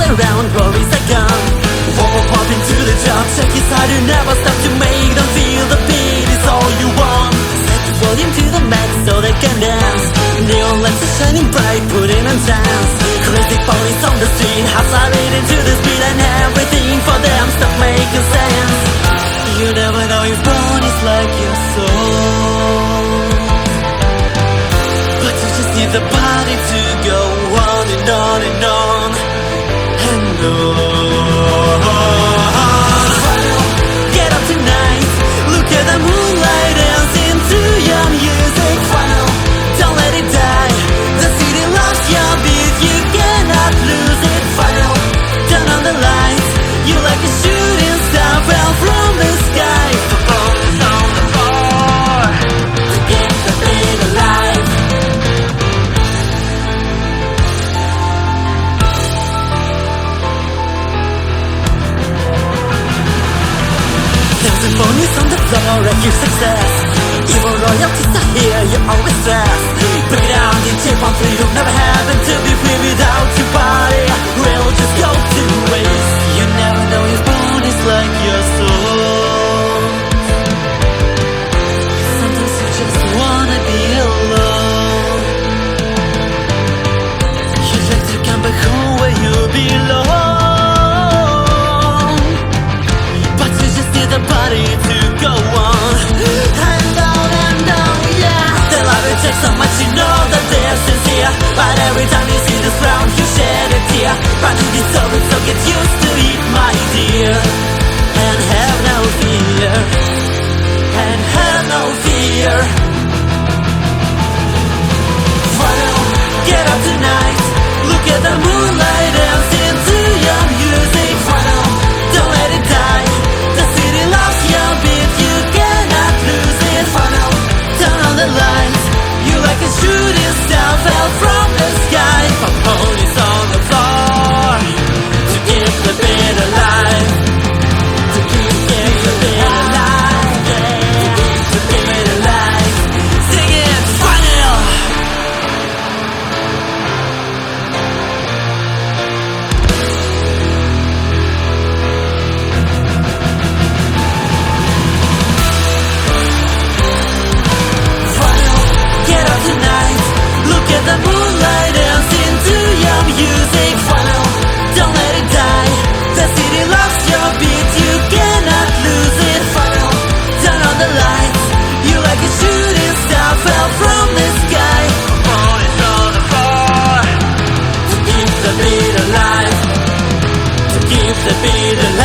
around, worries are gone. One more pump into the job, check his heart, you never stop to make them feel the beat is all you want. Set the volume to the max so they can dance. Neon lights are shining bright, putting on dance. Crazy police on the street, hearts are beating to the speed, and everything for them stop making sense. You never know if born is like your soul, but you just need the body to go on and on and on and on. Get up tonight, look at the moonlight dancing to your music. Final, don't let it die. The city loves your beat, you cannot lose it. Final, turn on the lights, you like a shooting star fell from the sky. Focus on the floor to get the beat alive. Symphonies on the floor and your success. Evil royalties are here, you always stress. Bring it down, DJ on free, you'll never happen to be free without your body. We'll just go to waste. You never know your bone is like your soul. Sometimes you just wanna be alone. You'd like to come back home where you belong, but you just need the body to go on and on, yeah. The love it takes so much, you know that they're sincere, but every time you see this round, you shed a tear. But you deserve it, so get used to it, my dear, and have no fear, and have no fear. Final, get up tonight, look at the moonlight dancing to your music. Final, don't let it die. The city loves your beat, you cannot lose it. Final, turn on the lights, you like a shooting star fell from the sky. Ponies on the floor to keep the beat alive, to keep the beat alive, yeah. To keep the beat alive. Sing it, Final. Final, get up tonight, look at the moonlight dancing to your music. Final, don't let it die. The city loves your beat, you cannot lose it. Final, turn on the lights, you like a shooting star fell from the sky. Ponies on the floor to keep the beat alive, to keep the beat alive.